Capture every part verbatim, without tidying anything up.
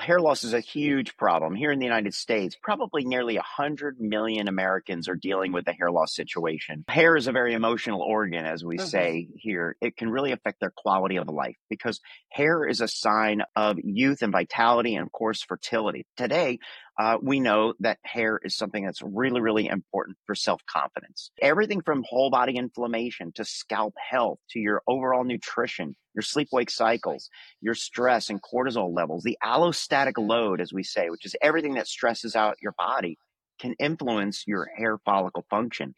hair loss is a huge problem. Here in the United States, probably nearly one hundred million Americans are dealing with a hair loss situation. Hair is a very emotional organ, as we hmm say here. It can really affect their quality of life because hair is a sign of youth and vitality and, of course, fertility. Today, uh, we know that hair is something that's really, really important for self-confidence. Everything from whole body inflammation to scalp health to your overall nutrition, your sleep-wake cycles, your stress and cortisol levels, the allostatic load, as we say, which is everything that stresses out your body, can influence your hair follicle function.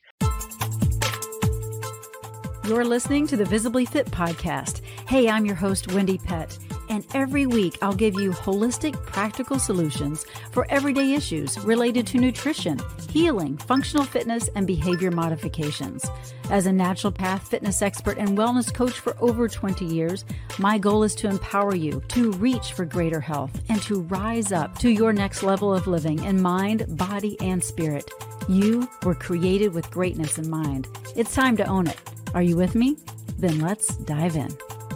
You're listening to the Visibly Fit podcast. Hey, I'm your host, Wendy Pett, and every week I'll give you holistic, practical solutions for everyday issues related to nutrition, healing, functional fitness, and behavior modifications. As a naturopath, fitness expert, and wellness coach for over twenty years, my goal is to empower you to reach for greater health and to rise up to your next level of living in mind, body, and spirit. You were created with greatness in mind. It's time to own it. Are you with me? Then let's dive in.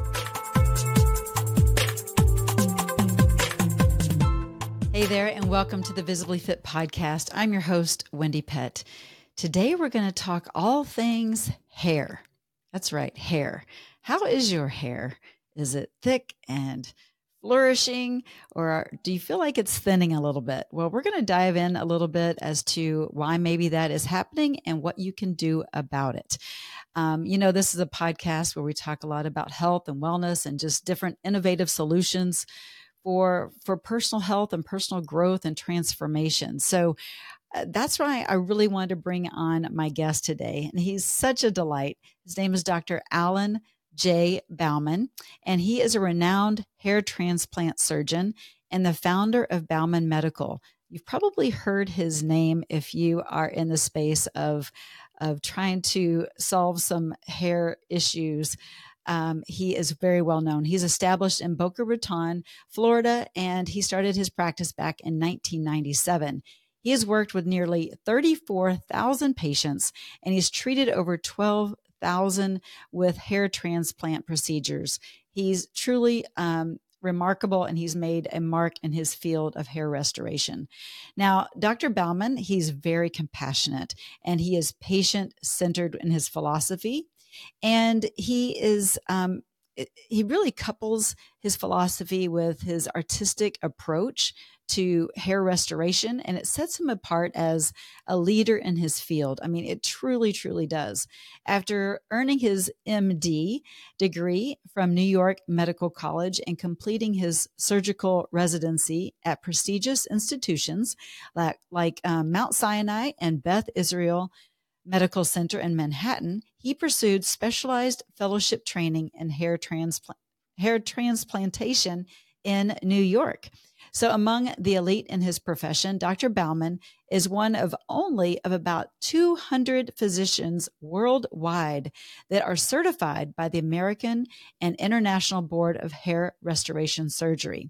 Hey there, and welcome to the Visibly Fit podcast. I'm your host, Wendy Pett. Today, we're going to talk all things hair. That's right, hair. How is your hair? Is it thick and flourishing, or do you feel like it's thinning a little bit? Well, we're going to dive in a little bit as to why maybe that is happening and what you can do about it. Um, you know, this is a podcast where we talk a lot about health and wellness and just different innovative solutions for, for personal health and personal growth and transformation. So uh, that's why I really wanted to bring on my guest today. And he's such a delight. His name is Doctor Alan J. Bauman, and he is a renowned hair transplant surgeon and the founder of Bauman Medical. You've probably heard his name if you are in the space of, of trying to solve some hair issues. Um, he is very well known. He's established in Boca Raton, Florida, and he started his practice back in nineteen ninety-seven. He has worked with nearly thirty-four thousand patients, and he's treated over twelve thousand with hair transplant procedures. He's truly um, remarkable, and he's made a mark in his field of hair restoration. Now, Doctor Bauman, he's very compassionate, and he is patient-centered in his philosophy, and he is um, he really couples his philosophy with his artistic approach to hair restoration, and it sets him apart as a leader in his field. I mean, it truly, truly does. After earning his M D degree from New York Medical College and completing his surgical residency at prestigious institutions like, like um, Mount Sinai and Beth Israel Medical Center in Manhattan, he pursued specialized fellowship training in hair transplant, hair transplantation in New York. So among the elite in his profession, Doctor Bauman is one of only of about two hundred physicians worldwide that are certified by the American and International Board of Hair Restoration Surgery.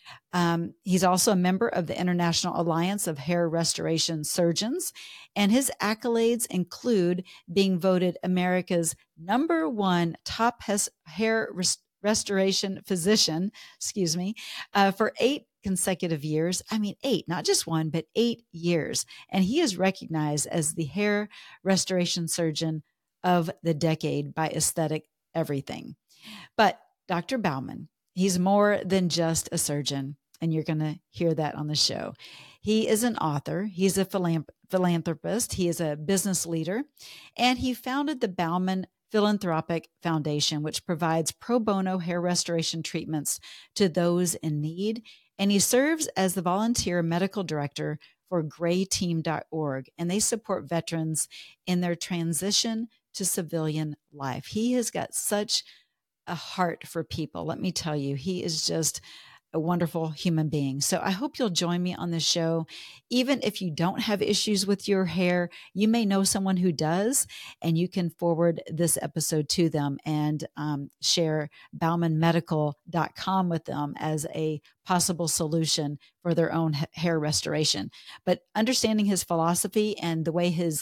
Um, he's also a member of the International Alliance of Hair Restoration Surgeons, and his accolades include being voted America's number one top hes- hair res- restoration physician, excuse me, uh, for eight consecutive years. I mean, eight, not just one, but eight years. And he is recognized as the hair restoration surgeon of the decade by Aesthetic Everything. But Doctor Bauman, he's more than just a surgeon, and you're going to hear that on the show. He is an author. He's a philanthrop- philanthropist. He is a business leader, and he founded the Bauman Philanthropic Foundation, which provides pro bono hair restoration treatments to those in need. And he serves as the volunteer medical director for gray team dot org, and they support veterans in their transition to civilian life. He has got such a heart for people. Let me tell you, he is just a wonderful human being. So I hope you'll join me on the show. Even if you don't have issues with your hair, you may know someone who does, and you can forward this episode to them and um, share bauman medical dot com with them as a possible solution for their own ha- hair restoration. But understanding his philosophy and the way his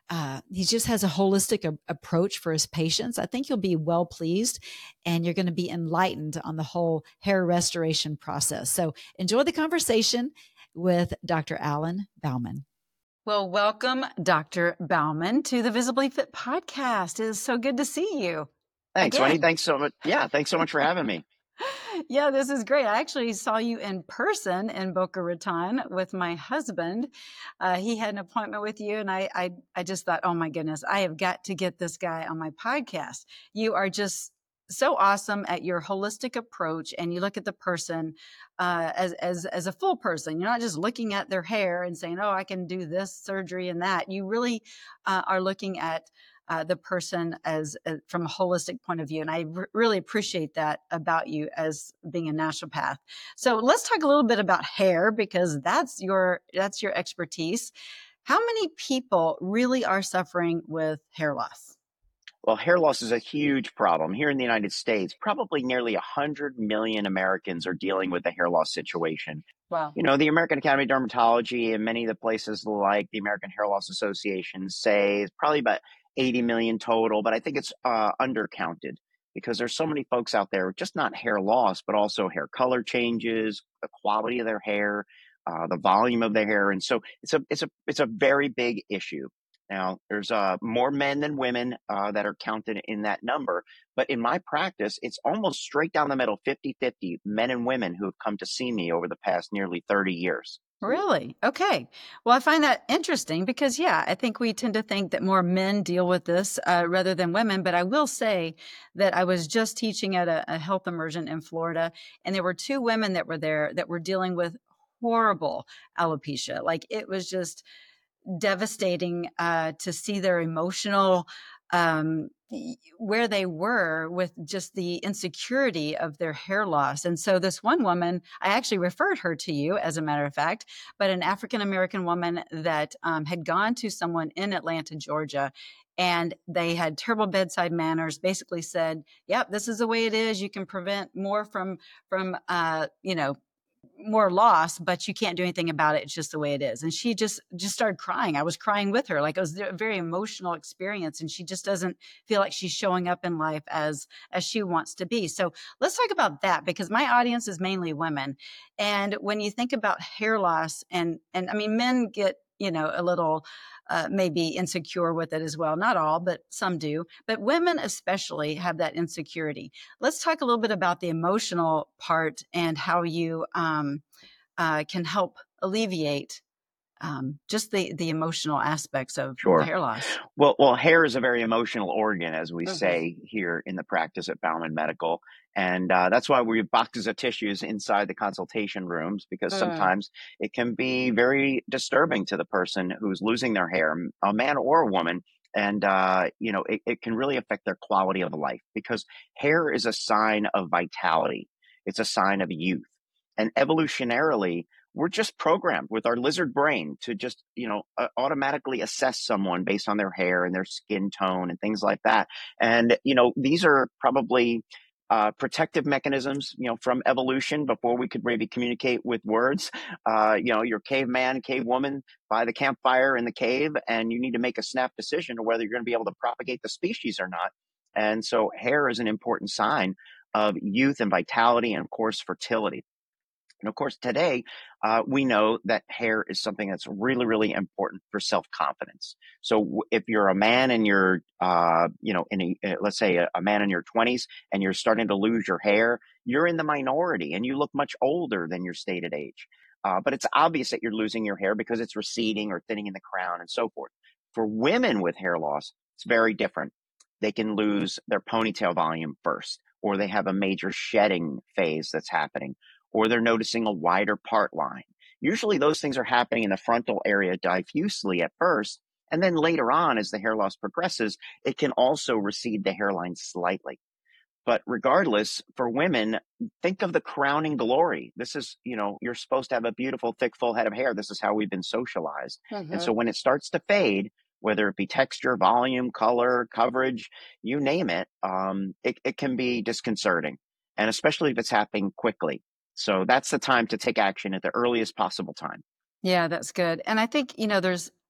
uh, he just has a holistic a- approach for his patients. I think you'll be well pleased, and you're going to be enlightened on the whole hair restoration process. So enjoy the conversation with Doctor Alan Bauman. Well, welcome, Doctor Bauman, to the Visibly Fit podcast. It is so good to see you. Thanks, again. Wendy. Thanks so much. Yeah, thanks so much for having me. Yeah, this is great. I actually saw you in person in Boca Raton with my husband. Uh, he had an appointment with you, and I, I, I just thought, oh my goodness, I have got to get this guy on my podcast. You are just so awesome at your holistic approach, and you look at the person uh, as as as a full person. You're not just looking at their hair and saying, "Oh, I can do this surgery and that." You really uh, are looking at uh, the person as uh, from a holistic point of view, and I r- really appreciate that about you as being a naturopath. So let's talk a little bit about hair, because that's your that's your expertise. How many people really are suffering with hair loss? Well, hair loss is a huge problem. Here in the United States, probably nearly one hundred million Americans are dealing with a hair loss situation. Wow. You know, the American Academy of Dermatology and many of the places like the American Hair Loss Association say it's probably about eighty million total, but I think it's uh, undercounted because there's so many folks out there, just not hair loss, but also hair color changes, the quality of their hair, uh, the volume of their hair. And so it's a, it's a, it's a very big issue. Now, there's uh, more men than women uh, that are counted in that number. But in my practice, it's almost straight down the middle, fifty fifty men and women who have come to see me over the past nearly thirty years. Really? Okay. Well, I find that interesting because, yeah, I think we tend to think that more men deal with this uh, rather than women. But I will say that I was just teaching at a, a health immersion in Florida, and there were two women that were there that were dealing with horrible alopecia. Like, it was just devastating uh, to see their emotional um, where they were with just the insecurity of their hair loss. And so this one woman, I actually referred her to you, as a matter of fact, but an African-American woman that um, had gone to someone in Atlanta, Georgia, and they had terrible bedside manners, basically said, yep, this is the way it is. You can prevent more from, from uh, you know, more loss, but you can't do anything about it. It's just the way it is. And she just, just started crying. I was crying with her. Like, it was a very emotional experience. And she just doesn't feel like she's showing up in life as, as she wants to be. So let's talk about that, because my audience is mainly women. And when you think about hair loss, and, and I mean, men get, you know, a little uh, maybe insecure with it as well. Not all, but some do. But women especially have that insecurity. Let's talk a little bit about the emotional part and how you um, uh, can help alleviate um, just the, the emotional aspects of, of Sure. hair loss. Well, well, hair is a very emotional organ, as we Mhm. say here in the practice at Bauman Medical. And uh, that's why we have boxes of tissues inside the consultation rooms, because Mm. sometimes it can be very disturbing to the person who's losing their hair, a man or a woman. And, uh, you know, it, it can really affect their quality of life, because hair is a sign of vitality. It's a sign of youth. And evolutionarily, we're just programmed with our lizard brain to just, you know, uh, automatically assess someone based on their hair and their skin tone and things like that. And, you know, these are probably uh, protective mechanisms, you know, from evolution before we could maybe communicate with words. Uh, you know, you're caveman, cavewoman by the campfire in the cave, and you need to make a snap decision of whether you're going to be able to propagate the species or not. And so hair is an important sign of youth and vitality and, of course, fertility. And of course, today, uh, we know that hair is something that's really, really important for self-confidence. So w- if you're a man and you're, uh, you know, in a, uh, let's say a, a man in your twenties and you're starting to lose your hair, you're in the minority and you look much older than your stated age. Uh, but it's obvious that you're losing your hair because it's receding or thinning in the crown and so forth. For women with hair loss, it's very different. They can lose their ponytail volume first, or they have a major shedding phase that's happening, or they're noticing a wider part line. Usually those things are happening in the frontal area diffusely at first, and then later on, as the hair loss progresses, it can also recede the hairline slightly. But regardless, for women, think of the crowning glory. This is, you know, you're supposed to have a beautiful, thick, full head of hair. This is how we've been socialized. Mm-hmm. And so when it starts to fade, whether it be texture, volume, color, coverage, you name it, um, it, it can be disconcerting. And especially if it's happening quickly. So that's the time to take action at the earliest possible time. Yeah, that's good. And I think, you know, there's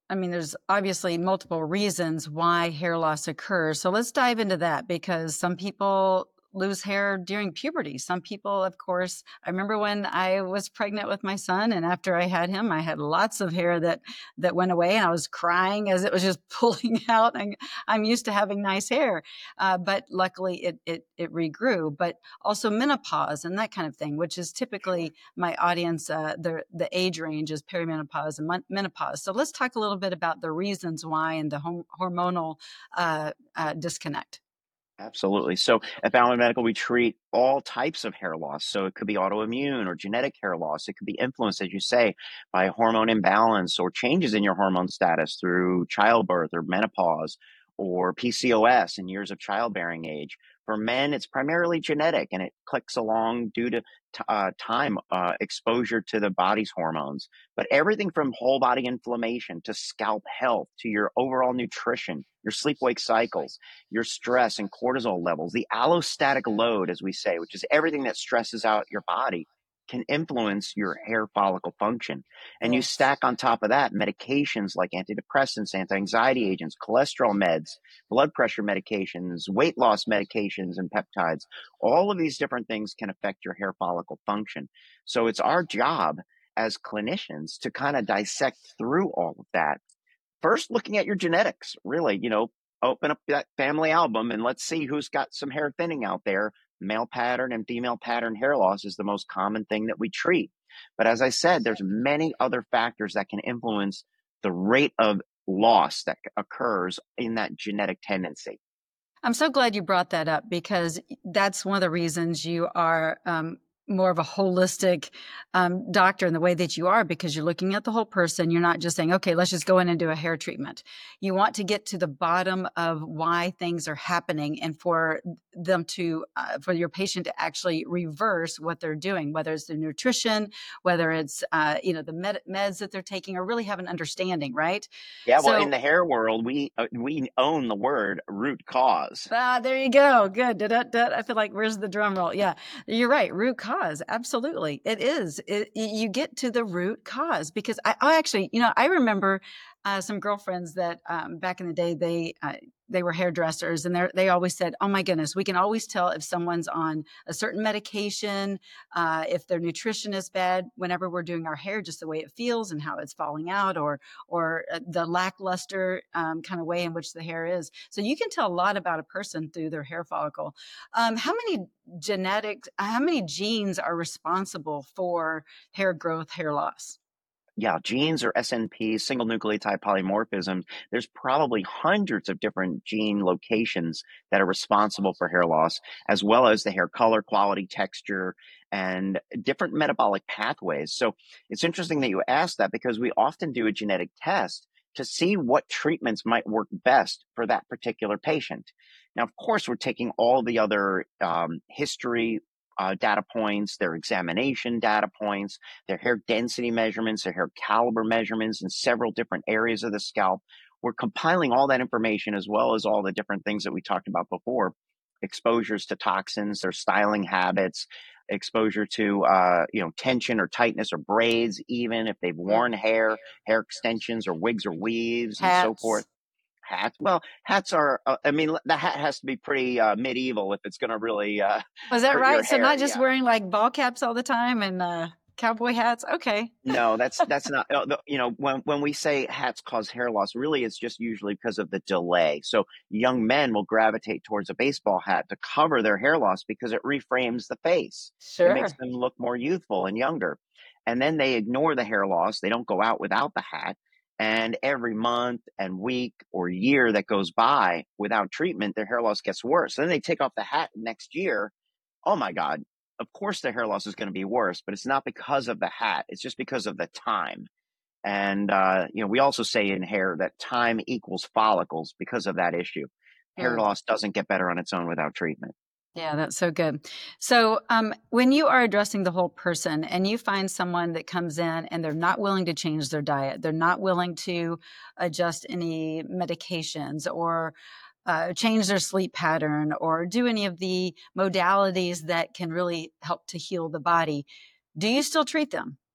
I mean, there's obviously multiple reasons why hair loss occurs. So let's dive into that, because some people lose hair during puberty. Some people, of course, I remember when I was pregnant with my son, and after I had him, I had lots of hair that that went away, and I was crying as it was just pulling out. And I'm used to having nice hair, uh, but luckily it, it it regrew. But also menopause and that kind of thing, which is typically my audience, uh, the the age range is perimenopause and mon- menopause. So let's talk a little bit about the reasons why and the hom- hormonal uh, uh, disconnect. Absolutely. So at Bauman Medical, we treat all types of hair loss. So it could be autoimmune or genetic hair loss. It could be influenced, as you say, by hormone imbalance or changes in your hormone status through childbirth or menopause or P C O S in years of childbearing age. For men, it's primarily genetic and it clicks along due to t- uh, time uh, exposure to the body's hormones. But everything from whole body inflammation to scalp health to your overall nutrition, your sleep wake cycles, your stress and cortisol levels, the allostatic load, as we say, which is everything that stresses out your body, can influence your hair follicle function. And you Yes. stack on top of that medications like antidepressants, anti anxiety agents, cholesterol meds, blood pressure medications, weight loss medications, and peptides. All of these different things can affect your hair follicle function. So it's our job as clinicians to kind of dissect through all of that. First, looking at your genetics, really, you know, open up that family album and let's see who's got some hair thinning out there. Male pattern and female pattern hair loss is the most common thing that we treat. But as I said, there's many other factors that can influence the rate of loss that occurs in that genetic tendency. I'm so glad you brought that up, because that's one of the reasons you are um, more of a holistic um, doctor in the way that you are, because you're looking at the whole person. You're not just saying, okay, let's just go in and do a hair treatment. You want to get to the bottom of why things are happening, and for them to, uh, for your patient to actually reverse what they're doing, whether it's the nutrition, whether it's, uh, you know, the med- meds that they're taking, or really have an understanding, right? Yeah, well, in So the hair world, we uh, we own the word root cause. Ah, there you go. Good. Da-da-da. I feel like, where's the drum roll? Yeah, you're right. Root cause. Absolutely. It is. It, you get to the root cause, because I, I actually, you know, I remember uh, some girlfriends that um, back in the day, they, uh, they were hairdressers, and they they always said, oh my goodness, we can always tell if someone's on a certain medication, uh, if their nutrition is bad, whenever we're doing our hair, just the way it feels and how it's falling out, or or uh, the lackluster um, kind of way in which the hair is. So you can tell a lot about a person through their hair follicle. Um, how many genetics, how many genes are responsible for hair growth, hair loss? Yeah, genes or S N Ps, single nucleotide polymorphisms, there's probably hundreds of different gene locations that are responsible for hair loss, as well as the hair color, quality, texture, and different metabolic pathways. So it's interesting that you asked that, because we often do a genetic test to see what treatments might work best for that particular patient. Now, of course, we're taking all the other um, history uh, data points, their examination data points, their hair density measurements, their hair caliber measurements in several different areas of the scalp. We're compiling all that information, as well as all the different things that we talked about before: exposures to toxins, their styling habits, exposure to uh, you know tension or tightness or braids, even if they've Mm. worn hair, hair extensions or wigs or weaves, and so forth. Hats. Hats. Well, hats are. Uh, I mean, the hat has to be pretty uh, medieval if it's going to really uh, Was that hurt your right? So hair. not just Yeah. wearing like ball caps all the time and uh, cowboy hats. Okay. No, that's that's not. uh, the- You know, when when we say hats cause hair loss, really it's just usually because of the delay. So young men will gravitate towards a baseball hat to cover their hair loss because it reframes the face. It makes Sure. them look more youthful and younger. And then they ignore the hair loss. They don't go out without the hat. And every month and week or year that goes by without treatment, their hair loss gets worse. Then they take off the hat next year. Oh my God, of course the hair loss is going to be worse, but it's not because of the hat. It's just because of the time. And, uh, you know, we also say in hair that time equals follicles because of that issue. Hair Hmm. loss doesn't get better on its own without treatment. Yeah, that's so good. So, um, when you are addressing the whole person and you find someone that comes in and they're not willing to change their diet, they're not willing to adjust any medications, or uh, change their sleep pattern, or do any of the modalities that can really help to heal the body, do you still treat them?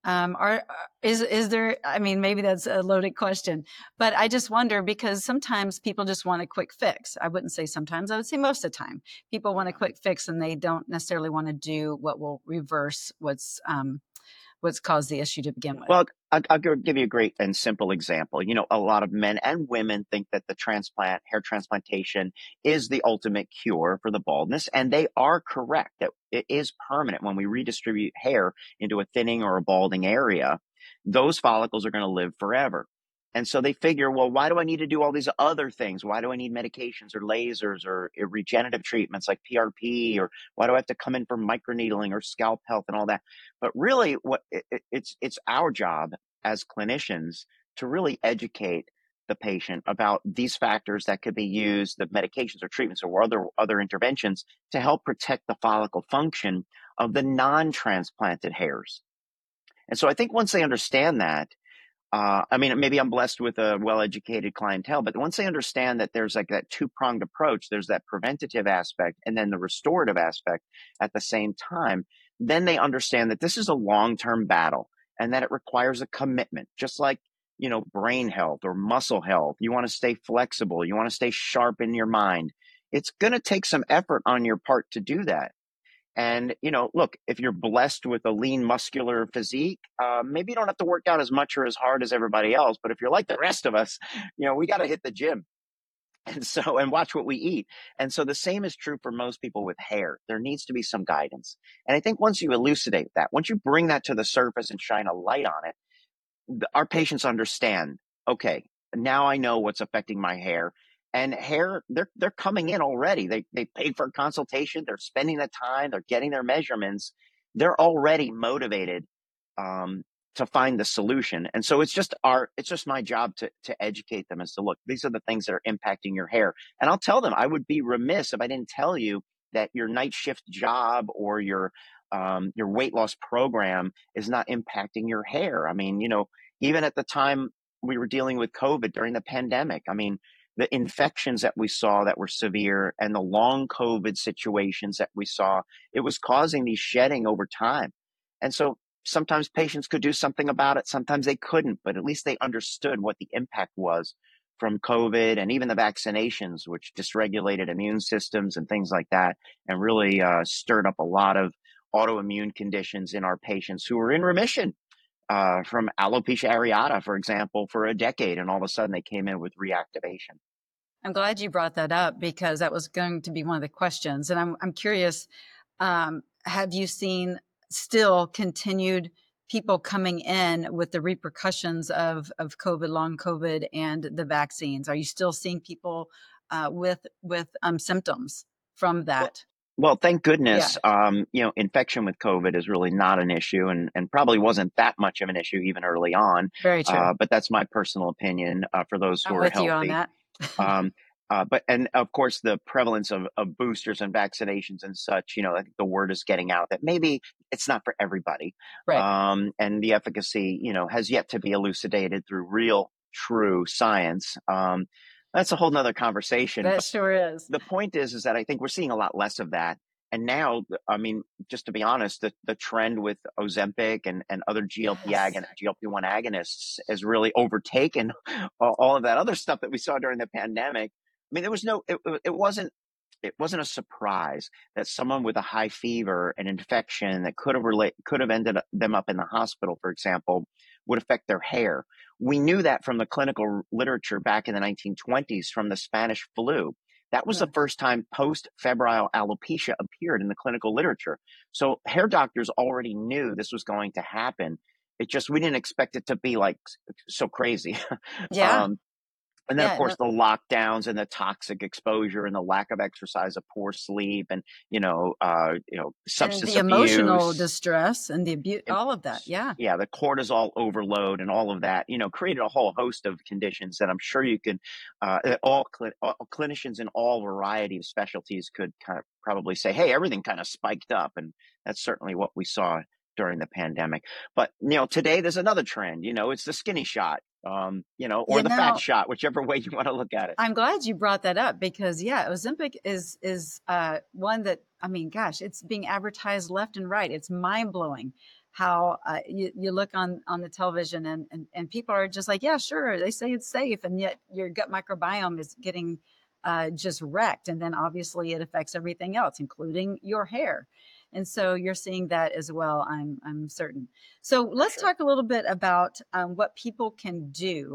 Um, are is is there? I mean, maybe that's a loaded question, but I just wonder because sometimes people just want a quick fix. I wouldn't say sometimes. I would say most of the time, people want a quick fix, and they don't necessarily want to do what will reverse what's um, what's caused the issue to begin with. Well, I'll, I'll go- give you a great and simple example. You know, a lot of men and women think that the transplant, hair transplantation, is the ultimate cure for the baldness, and they are correct that it is permanent. When we redistribute hair into a thinning or a balding area, those follicles are going to live forever. And so they figure, well, why do I need to do all these other things? Why do I need medications or lasers or uh, regenerative treatments like P R P? Or why do I have to come in for microneedling or scalp health and all that? But really, what it, it- it's it's our job as clinicians to really educate the patient about these factors that could be used, the medications or treatments or other other interventions to help protect the follicle function of the non-transplanted hairs. And so I think once they understand that, uh, I mean, maybe I'm blessed with a well-educated clientele, but once they understand that there's like that two-pronged approach, there's that preventative aspect and then the restorative aspect at the same time, then they understand that this is a long-term battle and that it requires a commitment, just like, you know, brain health or muscle health. You want to stay flexible. You want to stay sharp in your mind. It's going to take some effort on your part to do that. And, you know, look, if you're blessed with a lean muscular physique, uh, maybe you don't have to work out as much or as hard as everybody else. But if you're like the rest of us, you know, we got to hit the gym. And so, and watch what we eat. And so the same is true for most people with hair. There needs to be some guidance. And I think once you elucidate that, once you bring that to the surface and shine a light on it, the, our patients understand, okay, now I know what's affecting my hair. And hair, they're they're coming in already. They they paid for a consultation. They're spending the time. They're getting their measurements. They're already motivated um, to find the solution. And so it's just our it's just my job to to educate them as to look, these are the things that are impacting your hair. And I'll tell them, I would be remiss if I didn't tell you that your night shift job or your um, your weight loss program is not impacting your hair. I mean, you know, even at the time we were dealing with COVID during the pandemic, I mean, the infections that we saw that were severe and the long COVID situations that we saw, it was causing these shedding over time. And so sometimes patients could do something about it, sometimes they couldn't, but at least they understood what the impact was from COVID and even the vaccinations, which dysregulated immune systems and things like that, and really uh, stirred up a lot of autoimmune conditions in our patients who were in remission uh, from alopecia areata, for example, for a decade, and all of a sudden they came in with reactivation. I'm glad you brought that up because that was going to be one of the questions. And I'm I'm curious, um, have you seen still continued people coming in with the repercussions of, of COVID, long COVID, and the vaccines? Are you still seeing people uh, with with um, symptoms from that? Well, thank Yeah, goodness, um, you know, infection with COVID is really not an issue and, and probably wasn't that much of an issue even early on. very true. Uh, but that's my personal opinion uh, for those who I'm are with you on healthy. that. Um, uh, but and of course, the prevalence of, of boosters and vaccinations and such, you know, I think the word is getting out that maybe it's not for everybody. Right. Um, and the efficacy, you know, has yet to be elucidated through real, true science. Um, that's a whole nother conversation. That But sure is. the point is, is that I think we're seeing a lot less of that. And now, I mean, just to be honest, the, the trend with Ozempic and, and other G L P Yes. agon- G L P one agonists has really overtaken all, all of that other stuff that we saw during the pandemic. I mean, there was no, it, it wasn't, it wasn't a surprise that someone with a high fever, an infection that could have relate, could have ended up, them up in the hospital, for example, would affect their hair. We knew that from the clinical literature back in the nineteen twenties from the Spanish flu. That was Yeah. the first time post-febrile alopecia appeared in the clinical literature. So hair doctors already knew this was going to happen. It just, we didn't expect it to be like so crazy. Yeah. um, and then, of Yeah. course, No, the lockdowns and the toxic exposure and the lack of exercise, of poor sleep, and you know, uh, you know, and substance the emotional abuse, distress and the abuse, and all of that. Yeah. yeah, the cortisol overload and all of that, you know, created a whole host of conditions that I'm sure you can, uh, that all, cl- all clinicians in all variety of specialties could kind of probably say, hey, everything kind of spiked up, and that's certainly what we saw during the pandemic. But you know, today there's another trend. You know, it's the skinny shot, um, you know, or You the fat know, shot, whichever way you want to look at it. I'm glad you brought that up because yeah, Ozempic is is uh, one that I mean, gosh, it's being advertised left and right. It's mind blowing how uh, you, you look on, on the television and, and, and people are just like, yeah, sure. They say it's safe. And yet your gut microbiome is getting uh, just wrecked. And then obviously it affects everything else, including your hair. And so you're seeing that as well. I'm, I'm certain. So let's Sure. talk a little bit about um, what people can do,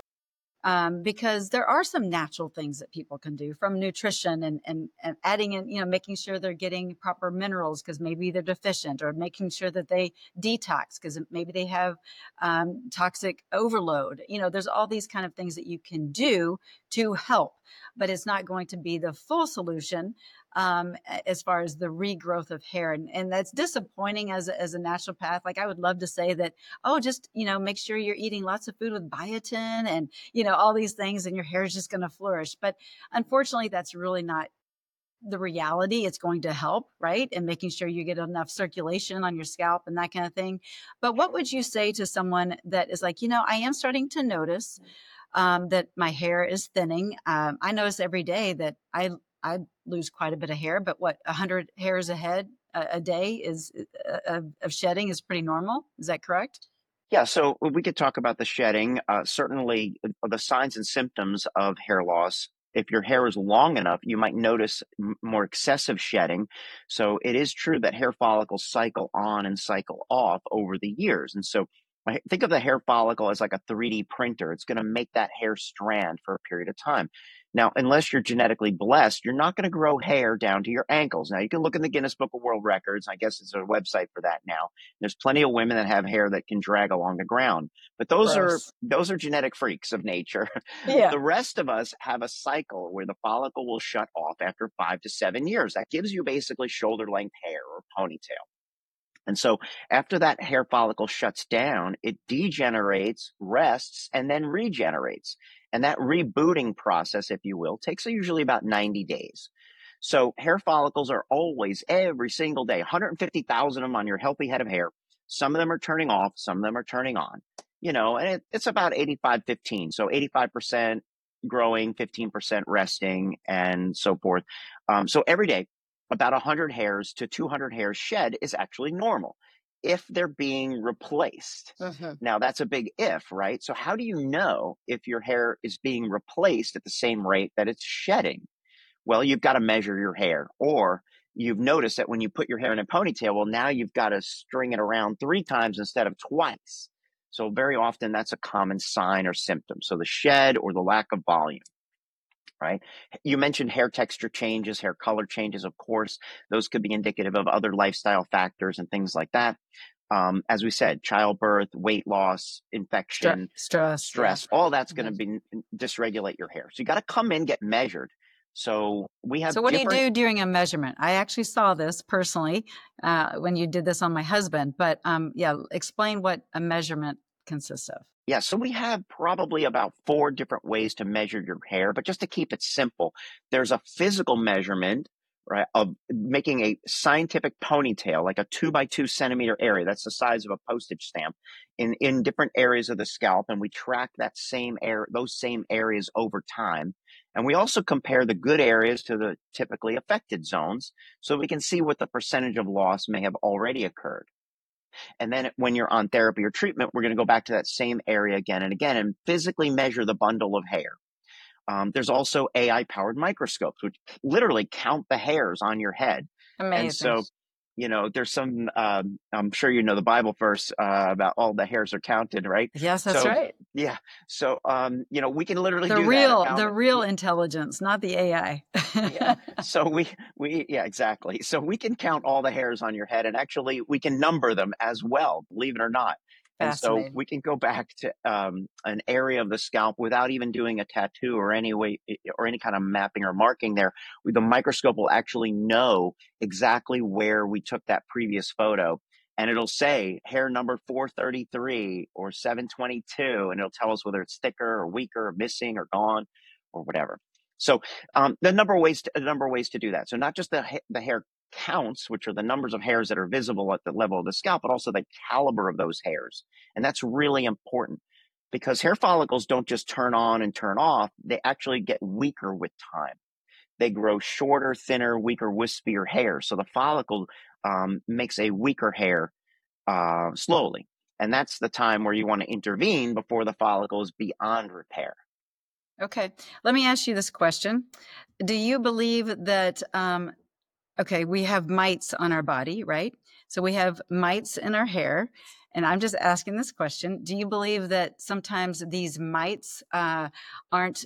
um, because there are some natural things that people can do, from nutrition and, and, and adding in, you know, making sure they're getting proper minerals because maybe they're deficient, or making sure that they detox because maybe they have um, toxic overload. You know, there's all these kind of things that you can do to help, but it's not going to be the full solution um, as far as the regrowth of hair. And, and that's disappointing as a, as a naturopath. Like, I would love to say that, oh, just, you know, make sure you're eating lots of food with biotin and, you know, all these things, and your hair is just going to flourish. But unfortunately, that's really not the reality. It's going to help, right? And making sure you get enough circulation on your scalp and that kind of thing. But what would you say to someone that is like, you know, I am starting to notice um, that my hair is thinning. Um, I notice every day that I I lose quite a bit of hair, but what, one hundred hairs a head a, a day is uh, of shedding is pretty normal. Is that correct? Yeah, so we could talk about the shedding. Uh, certainly, uh, the signs and symptoms of hair loss. If your hair is long enough, you might notice m- more excessive shedding. So it is true that hair follicles cycle on and cycle off over the years. And so I think of the hair follicle as like a three D printer. It's going to make that hair strand for a period of time. Now, unless you're genetically blessed, you're not going to grow hair down to your ankles. Now, you can look in the Guinness Book of World Records. I guess there's a website for that now. There's plenty of women that have hair that can drag along the ground, but those are Gross. those are genetic freaks of nature. Yeah. The rest of us have a cycle where the follicle will shut off after five to seven years. That gives you basically shoulder length hair or ponytail. And so after that hair follicle shuts down, it degenerates, rests, and then regenerates. And that rebooting process, if you will, takes usually about ninety days. So hair follicles are always, every single day, one hundred fifty thousand of them on your healthy head of hair. Some of them are turning off, some of them are turning on, you know, and it, it's about eighty-five fifteen. So eighty-five percent growing, fifteen percent resting, and so forth. Um, so every day, about one hundred hairs to two hundred hairs shed is actually normal if they're being replaced. Mhm. Now, that's a big if, right? So how do you know if your hair is being replaced at the same rate that it's shedding? Well, you've got to measure your hair, or you've noticed that when you put your hair in a ponytail, well, now you've got to string it around three times instead of twice. So very often that's a common sign or symptom. So the shed or the lack of volume. Right? You mentioned hair texture changes, hair color changes, of course. Those could be indicative of other lifestyle factors and things like that. Um, as we said, childbirth, weight loss, Stress. infection, Stress. Yeah. stress, all that's going to Mhm. be dysregulate your hair. So you got to come in, get measured. So we have So what do you different. do during a measurement? I actually saw this personally uh, when you did this on my husband, but um, yeah, explain what a measurement consists of. Yeah, so we have probably about four different ways to measure your hair, but just to keep it simple, there's a physical measurement, right, of making a scientific ponytail, like a two by two centimeter area. That's the size of a postage stamp in, in different areas of the scalp. And we track that same air, those same areas over time. And we also compare the good areas to the typically affected zones so we can see what the percentage of loss may have already occurred. And then when you're on therapy or treatment, we're going to go back to that same area again and again and physically measure the bundle of hair. Um, there's also A I powered microscopes, which literally count the hairs on your head. And Amazing. so, you know, there's some, um, I'm sure you know the Bible verse uh, about all the hairs are counted, right? Yes, that's So, right. yeah. So, um, you know, we can literally The do that. real, Count the it. real intelligence, not the A I. Yeah. So we, we, yeah, exactly. So we can count all the hairs on your head, and actually we can number them as well, believe it or not. And so Fascinating. we can go back to um, an area of the scalp without even doing a tattoo or any way or any kind of mapping or marking there. The microscope will actually know exactly where we took that previous photo. And it'll say hair number four thirty-three or seven twenty-two, and it'll tell us whether it's thicker or weaker or missing or gone or whatever. So um, the number of ways to, a number of ways to do that. So not just the ha- the hair counts, which are the numbers of hairs that are visible at the level of the scalp, but also the caliber of those hairs. And that's really important because hair follicles don't just turn on and turn off. They actually get weaker with time. They grow shorter, thinner, weaker, wispier hair. So the follicle um, makes a weaker hair uh, slowly. And that's the time where you want to intervene before the follicle is beyond repair. Okay. Let me ask you this question. Do you believe that, um, okay, we have mites on our body, right? So we have mites in our hair. And I'm just asking this question. Do you believe that sometimes these mites uh, aren't,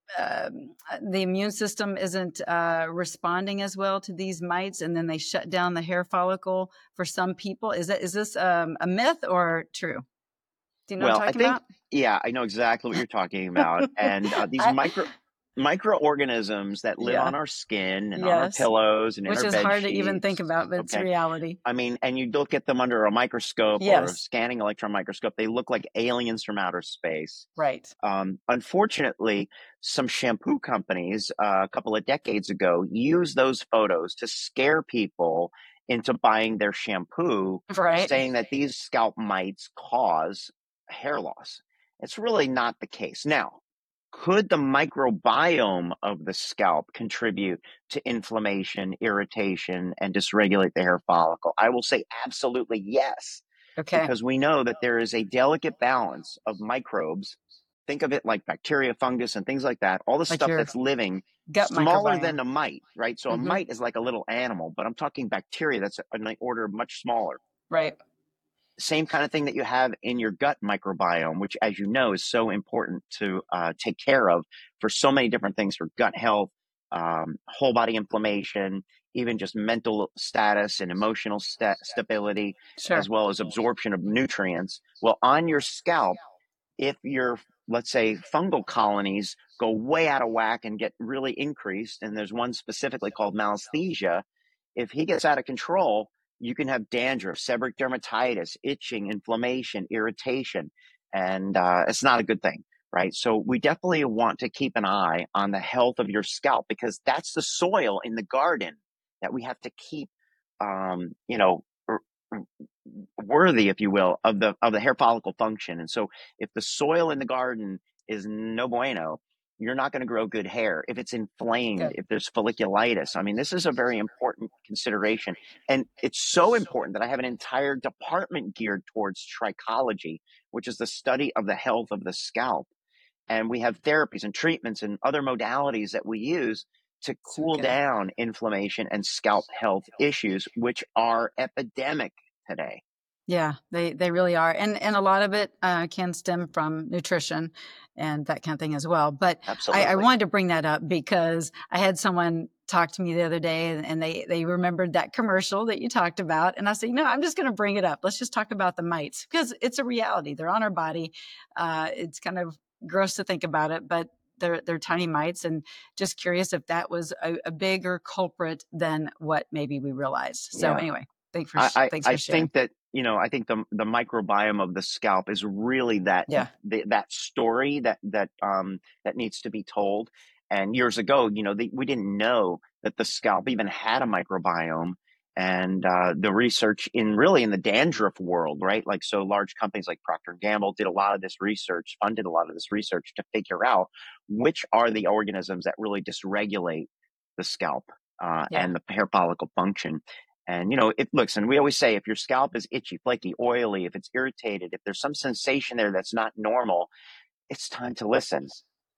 um, the immune system isn't uh, responding as well to these mites, and then they shut down the hair follicle for some people? Is that, is this um, a myth or true? Do you know what Well, I'm I talking think, about? yeah, I know exactly what you're talking about. And uh, these I, micro microorganisms that live yeah, on our skin and on our yes. pillows and in Which our is bed hard to even think sheets. about, but it's a Okay. reality. I mean, and you look at them under a microscope or a Yes, scanning electron microscope, they look like aliens from outer space. right. Um, unfortunately, some shampoo companies uh, a couple of decades ago used those photos to scare people into buying their shampoo, Right. saying that these scalp mites cause hair loss. It's really not the case. Now, could the microbiome of the scalp contribute to inflammation, irritation, and dysregulate the hair follicle? I will say absolutely yes, Okay. because we know that there is a delicate balance of microbes. Think of it like bacteria, fungus, and things like that, all the Like stuff your that's living gut smaller than microbiome. a mite, right? So a Hmm. mite is like a little animal, but I'm talking bacteria that's an order much smaller. Right. Same kind of thing that you have in your gut microbiome, which, as you know, is so important to uh, take care of for so many different things, for gut health, um, whole body inflammation, even just mental status and emotional sta- stability, Sure. as well as absorption of nutrients. Well, on your scalp, if your, let's say, fungal colonies go way out of whack and get really increased, and there's one specifically called Malassezia, if he gets out of control, you can have dandruff, seborrheic dermatitis, itching, inflammation, irritation, and uh, it's not a good thing, right? So we definitely want to keep an eye on the health of your scalp, because that's the soil in the garden that we have to keep, um, you know, r- r- worthy, if you will, of the of the hair follicle function. And so, if the soil in the garden is no bueno, you're not going to grow good hair. If it's inflamed, Good. if there's folliculitis, I mean, this is a very important consideration. And it's so important that I have an entire department geared towards trichology, which is the study of the health of the scalp. And we have therapies and treatments and other modalities that we use to So cool good. down inflammation and scalp health issues, which are epidemic today. Yeah, they they really are, and and a lot of it uh, can stem from nutrition and that kind of thing as well. But I, I Absolutely. wanted to bring that up because I had someone talk to me the other day, and, and they they remembered that commercial that you talked about, and I said, you know, I'm just going to bring it up. Let's just talk about the mites, because it's a reality. They're on our body. Uh, it's kind of gross to think about it, but they're they're tiny mites, and just curious if that was a, a bigger culprit than what maybe we realized. So Yeah. anyway, thanks for I, I, thanks I for sharing. think that, you know, I think the the microbiome of the scalp is really that Yeah. the, that story that that um that needs to be told. And years ago, you know, the, we didn't know that the scalp even had a microbiome. And uh, the research in really in the dandruff world, right? Like, so large companies like Procter and Gamble did a lot of this research, funded a lot of this research to figure out which are the organisms that really dysregulate the scalp uh, Yeah. and the hair follicle function. And, you know, it looks, and we always say, if your scalp is itchy, flaky, oily, if it's irritated, if there's some sensation there that's not normal, it's time to listen.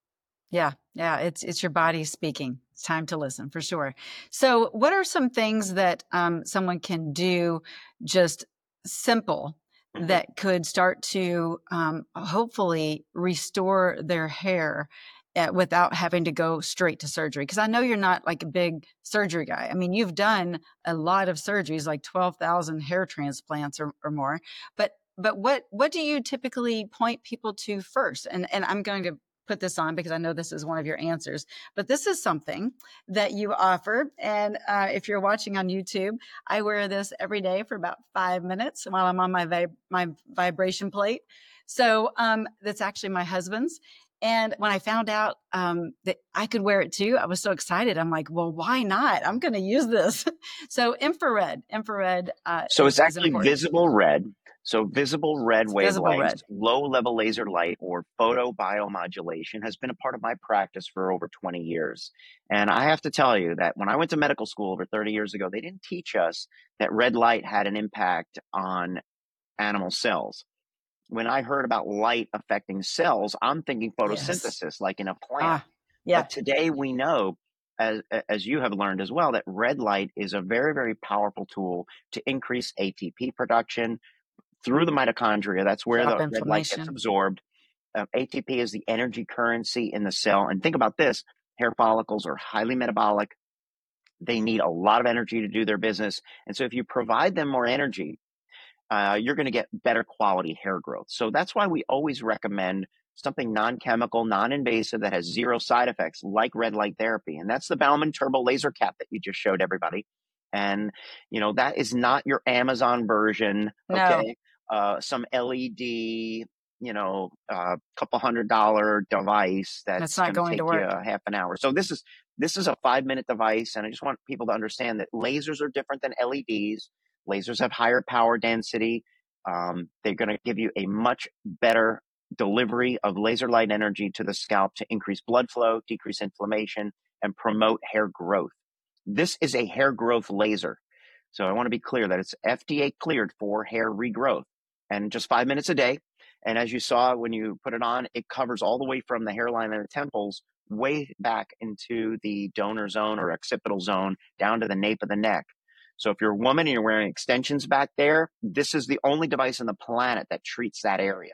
Yeah. Yeah. It's it's your body speaking. It's time to listen for sure. So what are some things that um, someone can do, just simple, Mhm. that could start to um, hopefully restore their hair uh, without having to go straight to surgery? Because I know you're not like a big surgery guy. I mean, you've done a lot of surgeries, like twelve thousand hair transplants or, or more. But but what what do you typically point people to first? And and I'm going to put this on because I know this is one of your answers, but this is something that you offer. And uh, if you're watching on YouTube, I wear this every day for about five minutes while I'm on my vib- my vibration plate. So um, that's actually my husband's. And when I found out um, that I could wear it too, I was so excited. I'm like, well, why not? I'm going to use this. So infrared, infrared uh, So is, it's is actually important. visible red. So visible red It's visible wavelengths, red. low level laser light, or photobiomodulation has been a part of my practice for over twenty years. And I have to tell you that when I went to medical school over thirty years ago, they didn't teach us that red light had an impact on animal cells. When I heard about light affecting cells, I'm thinking Yes. photosynthesis, like in a plant. Ah, yeah. But today we know, as, as you have learned as well, that red light is a very, very powerful tool to increase A T P production through the mitochondria. That's where Stop the red light gets inflammation. absorbed. Uh, A T P is the energy currency in the cell. And think about this, hair follicles are highly metabolic. They need a lot of energy to do their business. And so if you provide them more energy, uh, you're going to get better quality hair growth. So that's why we always recommend something non-chemical, non-invasive that has zero side effects, like red light therapy. And that's the Bauman Turbo Laser Cap that you just showed everybody. And, you know, that is not your Amazon version, No, okay? Uh, some L E D, you know, a uh, couple hundred dollar device that's that's not going to going to take you work. a half an hour. So this is this is a five minute device, and I just want people to understand that lasers are different than L E Ds. Lasers have higher power density. Um, they're going to give you a much better delivery of laser light energy to the scalp to increase blood flow, decrease inflammation, and promote hair growth. This is a hair growth laser. So I want to be clear that it's F D A cleared for hair regrowth, and just five minutes a day. And as you saw when you put it on, it covers all the way from the hairline and the temples way back into the donor zone or occipital zone down to the nape of the neck. So if you're a woman and you're wearing extensions back there, this is the only device on the planet that treats that area.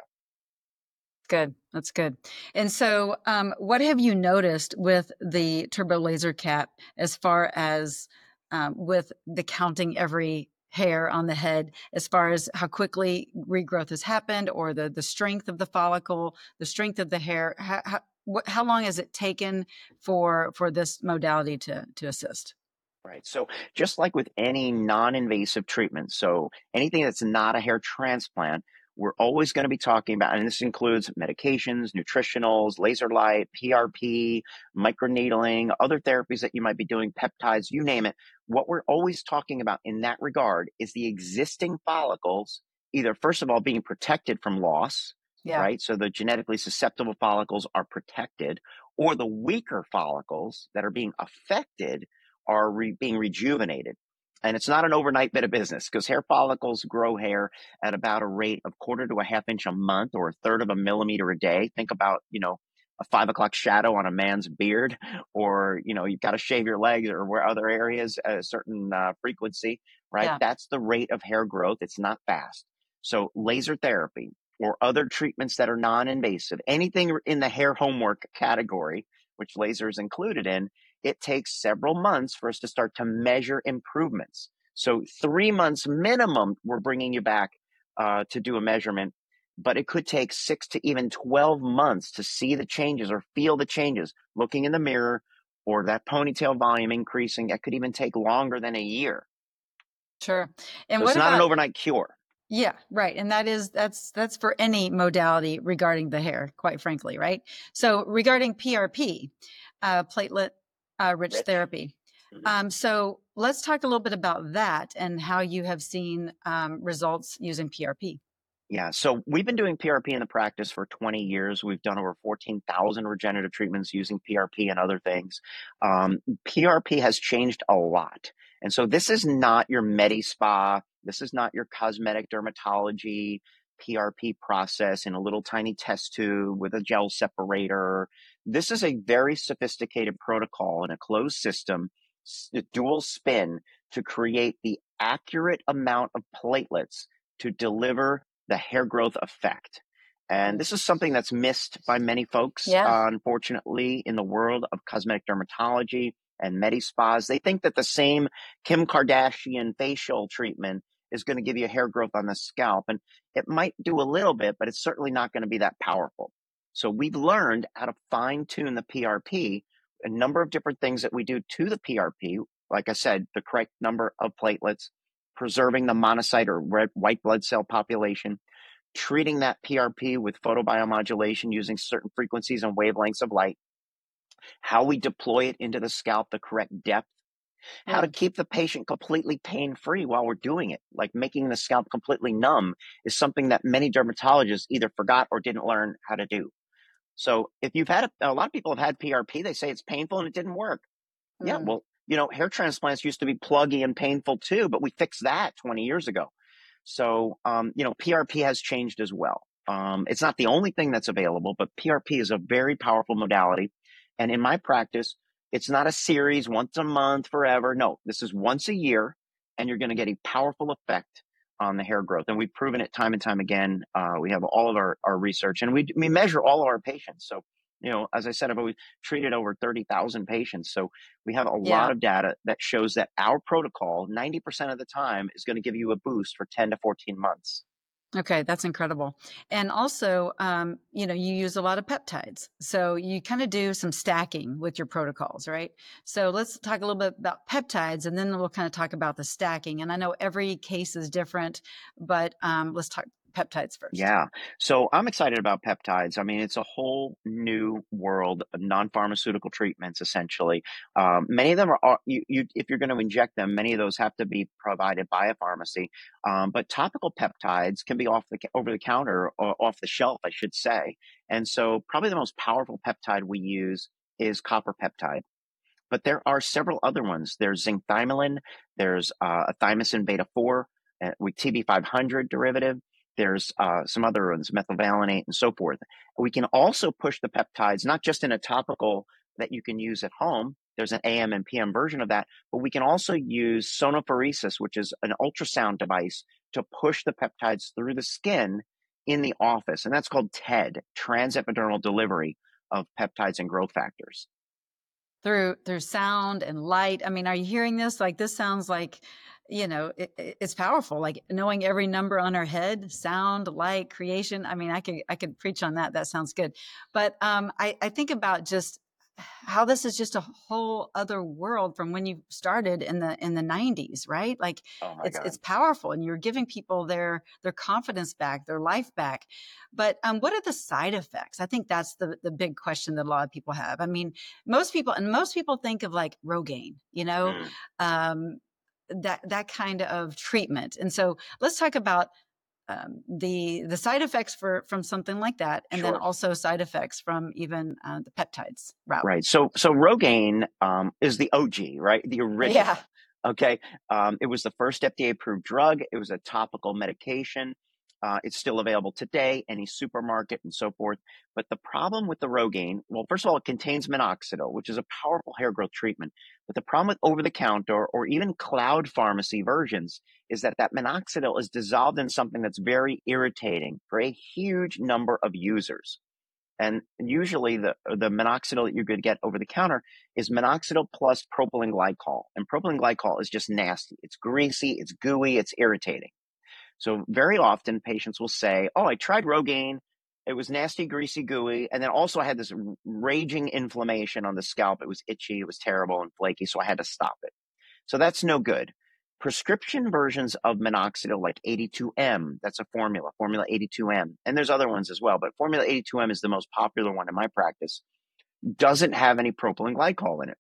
Good. That's good. And so, um, what have you noticed with the Turbo Laser Cap as far as um, with the counting every hair on the head, as far as how quickly regrowth has happened, or the the strength of the follicle, the strength of the hair? How how, what, how long has it taken for for this modality to to assist? Right. So just like with any non-invasive treatment, so anything that's not a hair transplant, we're always going to be talking about, and this includes medications, nutritionals, laser light, P R P, microneedling, other therapies that you might be doing, peptides, you name it. What we're always talking about in that regard is the existing follicles, either first of all being protected from loss, Yeah. right? So the genetically susceptible follicles are protected, or the weaker follicles that are being affected are re- being rejuvenated. And it's not an overnight bit of business, because hair follicles grow hair at about a rate of quarter to a half inch a month, or a third of a millimeter a day. Think about, you know, a five o'clock shadow on a man's beard, or, you know, you've got to shave your legs or where other areas at a certain uh, frequency, right? Yeah. That's the rate of hair growth. It's not fast. So laser therapy or other treatments that are non-invasive, anything in the hair homework category, which laser is included in, it takes several months for us to start to measure improvements. So three months minimum, we're bringing you back uh, to do a measurement, but it could take six to even twelve months to see the changes or feel the changes, looking in the mirror or that ponytail volume increasing. It could even take longer than a year. Sure. And So it's what not an about overnight cure. Yeah, right. And that is that's that's for any modality regarding the hair, quite frankly, right? So regarding P R P, uh, platelet uh, rich Rich. therapy. Mhm. Um, so let's talk a little bit about that and how you have seen um, results using P R P. Yeah, so we've been doing P R P in the practice for twenty years. We've done over fourteen thousand regenerative treatments using P R P and other things. Um, P R P has changed a lot. And so this is not your Medi Spa. This is not your cosmetic dermatology P R P process in a little tiny test tube with a gel separator. This is a very sophisticated protocol in a closed system, s- dual spin, to create the accurate amount of platelets to deliver the hair growth effect. And this is something that's missed by many folks, Yeah, uh, unfortunately, in the world of cosmetic dermatology and med spas. They think that the same Kim Kardashian facial treatment is going to give you hair growth on the scalp. And it might do a little bit, but it's certainly not going to be that powerful. So we've learned how to fine tune the P R P, a number of different things that we do to the P R P. Like I said, the correct number of platelets, preserving the monocyte or red white blood cell population, treating that P R P with photobiomodulation using certain frequencies and wavelengths of light, how we deploy it into the scalp, the correct depth, how to Mm. keep the patient completely pain-free while we're doing it, like making the scalp completely numb, is something that many dermatologists either forgot or didn't learn how to do. So if you've had a, a lot of people have had P R P, they say it's painful and it didn't work. Yeah, Mm. well, you know, hair transplants used to be pluggy and painful too, but we fixed that twenty years ago. So, um, you know, P R P has changed as well. Um, it's not the only thing that's available, but P R P is a very powerful modality. And in my practice, it's not a series once a month forever. No, this is once a year, and you're going to get a powerful effect on the hair growth. And we've proven it time and time again. Uh, we have all of our, our research, and we, we measure all of our patients. So, you know, as I said, I've always treated over thirty thousand patients. So we have a lot Yeah. of data that shows that our protocol, ninety percent of the time, is going to give you a boost for ten to fourteen months. Okay, that's incredible. And also, um, you know, you use a lot of peptides. So you kind of do some stacking with your protocols, right? So let's talk a little bit about peptides, and then we'll kind of talk about the stacking. And I know every case is different, but um, let's talk peptides first. Yeah. So I'm excited about peptides. I mean, it's a whole new world of non-pharmaceutical treatments, essentially. Um, many of them are, are you, you, if you're going to inject them, many of those have to be provided by a pharmacy. Um, but topical peptides can be off the over the counter or off the shelf, I should say. And so probably the most powerful peptide we use is copper peptide. But there are several other ones. There's zinc thymolin, there's uh, a thymosin beta four uh, with T B five hundred derivative. There's uh, some other ones, methylvalinate and so forth. We can also push the peptides, not just in a topical that you can use at home. There's an A M and P M version of that, but we can also use sonophoresis, which is an ultrasound device, to push the peptides through the skin in the office. And that's called T E D, transepidermal delivery of peptides and growth factors. Through through sound and light. I mean, are you hearing this? Like, this sounds like, you know, it, it's powerful. Like knowing every number on our head, sound, light, creation. I mean, I could I could preach on that. That sounds good. But um, I, I think about just how this is just a whole other world from when you started in the in the nineties, right? Like Oh my it's God. it's powerful, and you're giving people their their confidence back, their life back. But um, what are the side effects? I think that's the the big question that a lot of people have. I mean, most people and most people think of like Rogaine, you know, Mm. um, that that kind of treatment. And so let's talk about um, the the side effects for from something like that, and then Sure. also side effects from even uh, the peptides route. Right. So so Rogaine um, is the O G, right? The original. Yeah. Okay. Um, it was the first F D A approved drug. It was a topical medication. Uh, it's still available today, any supermarket and so forth. But the problem with the Rogaine, well, first of all, it contains minoxidil, which is a powerful hair growth treatment. But the problem with over the counter or even cloud pharmacy versions is that that minoxidil is dissolved in something that's very irritating for a huge number of users. And usually the the minoxidil that you're going to get over the counter is minoxidil plus propylene glycol. And propylene glycol is just nasty. It's greasy, it's gooey, it's irritating. So very often patients will say, oh, I tried Rogaine. It was nasty, greasy, gooey. And then also I had this raging inflammation on the scalp. It was itchy, it was terrible and flaky, so I had to stop it. So that's no good. Prescription versions of minoxidil, like eighty-two M, that's a formula, formula eighty-two M. And there's other ones as well, but formula eighty-two M is the most popular one in my practice, doesn't have any propylene glycol in it.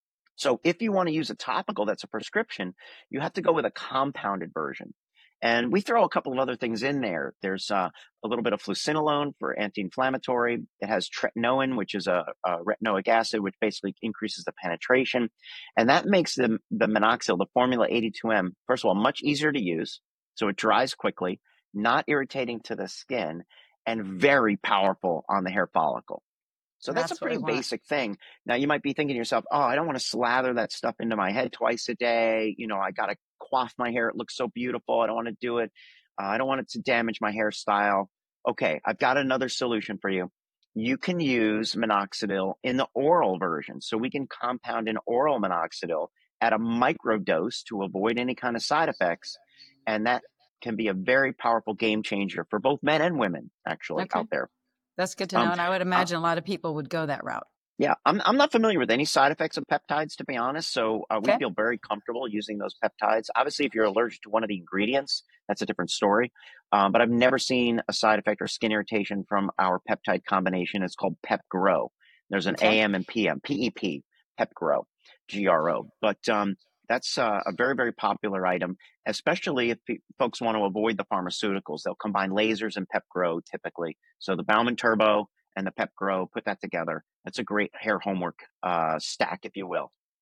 So if you want to use a topical that's a prescription, you have to go with a compounded version. And we throw a couple of other things in there. There's uh, a little bit of fluocinolone for anti-inflammatory. It has tretinoin, which is a, a retinoic acid, which basically increases the penetration. And that makes the, the minoxidil, the formula eighty-two M, first of all, much easier to use. So it dries quickly, not irritating to the skin, and very powerful on the hair follicle. So that's a That's what I pretty want. basic thing. Now you might be thinking to yourself, oh, I don't want to slather that stuff into my head twice a day. You know, I got to coif my hair. It looks so beautiful. I don't want to do it. Uh, I don't want it to damage my hairstyle. Okay, I've got another solution for you. You can use minoxidil in the oral version. So we can compound an oral minoxidil at a micro dose to avoid any kind of side effects. And that can be a very powerful game changer for both men and women, actually, Okay. out there. That's good to know. Um, And I would uh, imagine a lot of people would go that route. yeah, I'm I'm not familiar with any side effects of peptides, to be honest. So uh, we Okay. feel very comfortable using those peptides. Obviously, if you're allergic to one of the ingredients, that's a different story. Um, but I've never seen a side effect or skin irritation from our peptide combination. It's called Pep Grow. There's an Okay. A M and P M, P E P, Pep Grow, G R O. But um, that's uh, a very, very popular item, especially if pe- folks want to avoid the pharmaceuticals. They'll combine lasers and Pep Grow typically. So the Bauman Turbo and the Pep Grow, put that together. That's a great hair homework uh, stack, if you will.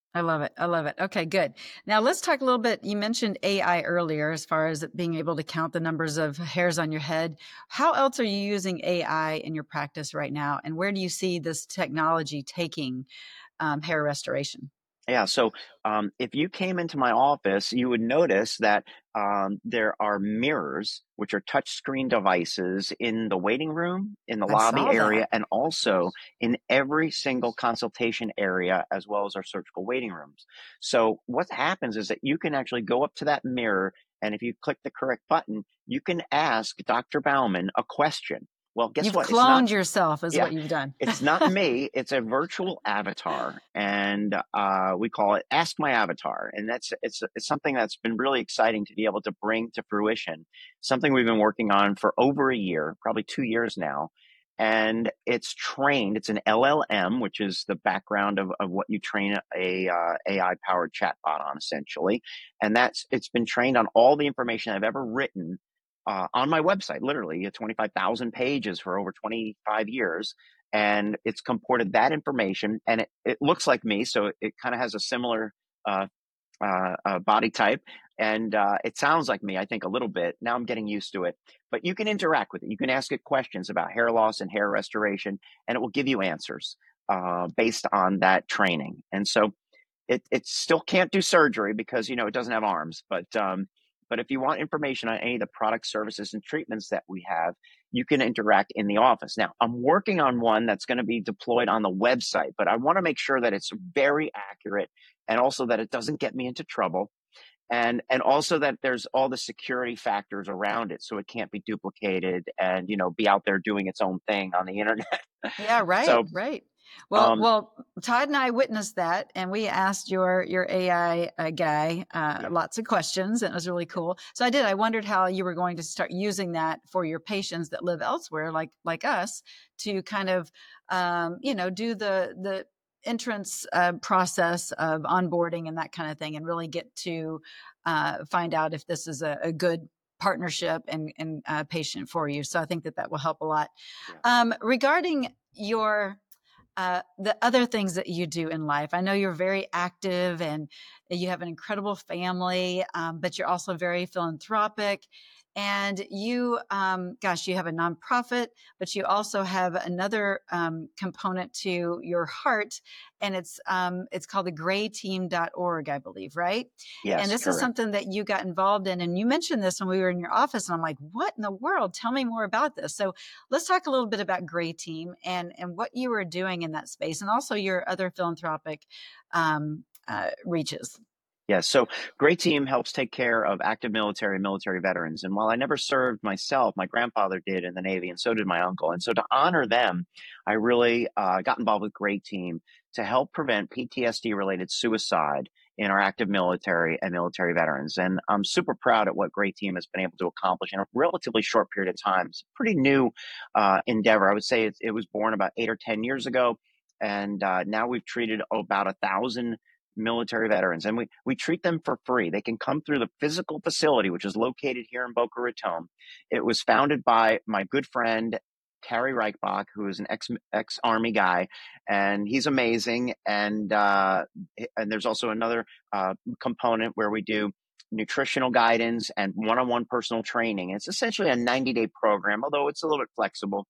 I love it. I love it. Okay, good. Now let's talk a little bit. You mentioned A I earlier as far as being able to count the numbers of hairs on your head. How else are you using A I in your practice right now? And where do you see this technology taking um, hair restoration? Yeah. So um, if you came into my office, you would notice that um, there are mirrors, which are touchscreen devices in the waiting room, in the I lobby saw area, that. and also in every single consultation area, as well as our surgical waiting rooms. So what happens is that you can actually go up to that mirror, and if you click the correct button, you can ask Doctor Bauman a question. Well, guess You've what? It's not cloned yourself, is yeah, what you've done. it's not me. It's a virtual avatar, and uh, we call it Ask My Avatar. And that's it's it's something that's been really exciting to be able to bring to fruition. Something we've been working on for over a year, probably two years now. And it's trained. It's an L L M, which is the background of, of what you train a uh, A I powered chatbot on, essentially. And that's it's been trained on all the information I've ever written uh, on my website, literally twenty-five thousand pages for over twenty-five years. And it's comported that information, and it, it looks like me. So it, it kind of has a similar uh, uh, uh, body type, and uh, it sounds like me, I think, a little bit. Now I'm getting used to it. But you can interact with it. You can ask it questions about hair loss and hair restoration, and it will give you answers uh, based on that training. And so it it still can't do surgery because, you know, it doesn't have arms, but um, but if you want information on any of the products, services, and treatments that we have, you can interact in the office. Now, I'm working on one that's going to be deployed on the website, but I want to make sure that it's very accurate, and also that it doesn't get me into trouble, and and also that there's all the security factors around it, so it can't be duplicated and, you know, be out there doing its own thing on the internet. Yeah, right, So right. Well, um, well, Todd and I witnessed that, and we asked your your A I uh, guy uh, yeah. lots of questions, and it was really cool. So I did. I wondered how you were going to start using that for your patients that live elsewhere, like like us, to kind of, um, you know, do the the entrance uh, process of onboarding and that kind of thing, and really get to uh, find out if this is a, a good partnership and and uh, patient for you. So I think that that will help a lot. Yeah. Um, regarding your uh, the other things that you do in life, I know you're very active and you have an incredible family, um, but you're also very philanthropic. And you, um, gosh, you have a nonprofit, but you also have another um, component to your heart, and it's um, it's called the gray team dot org, I believe, right? And Yes, this is correct. something that you got involved in, and you mentioned this when we were in your office, and I'm like, what in the world? Tell me more about this. So let's talk a little bit about Gray Team and and what you were doing in that space, and also your other philanthropic um, uh, reaches. Yes. So Great Team helps take care of active military and military veterans. And while I never served myself, my grandfather did in the Navy, and so did my uncle. And so to honor them, I really uh, got involved with Great Team to help prevent P T S D related suicide in our active military and military veterans. And I'm super proud at what Great Team has been able to accomplish in a relatively short period of time. It's a pretty new uh, endeavor. I would say it, it was born about eight or ten years ago. And uh, now we've treated about a thousand military veterans, and we we treat them for free. They can come through the physical facility, which is located here in Boca Raton. It was founded by my good friend Terry Reichbach, who is an ex ex Army guy, and he's amazing. And uh, and there's also another uh, component where we do nutritional guidance and one-on-one personal training. It's essentially a ninety day program, although it's a little bit flexible.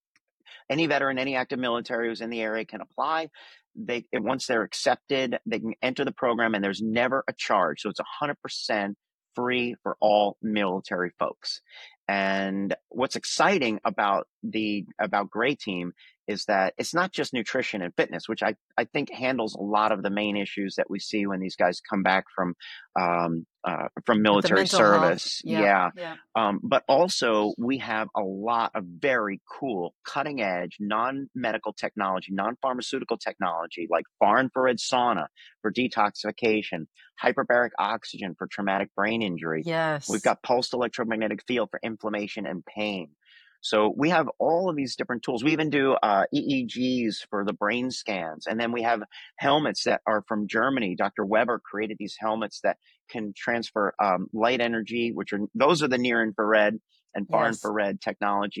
Any veteran, any active military who's in the area can apply. They once they're accepted, they can enter the program, and there's never a charge. So it's one hundred percent free for all military folks. And what's exciting about the about Gray Team is that it's not just nutrition and fitness, which I, I think handles a lot of the main issues that we see when these guys come back from um, uh, from With the military mental health. service. Yeah, Yeah. yeah. Um, but also, we have a lot of very cool, cutting edge, non medical technology, non pharmaceutical technology, like far infrared sauna for detoxification, hyperbaric oxygen for traumatic brain injury. We've Yes. got pulsed electromagnetic field for inflammation and pain. So we have all of these different tools. We even do uh, E E Gs for the brain scans. And then we have helmets that are from Germany. Doctor Weber created these helmets that can transfer um, light energy, which are those are the near infrared and far Yes. infrared technologies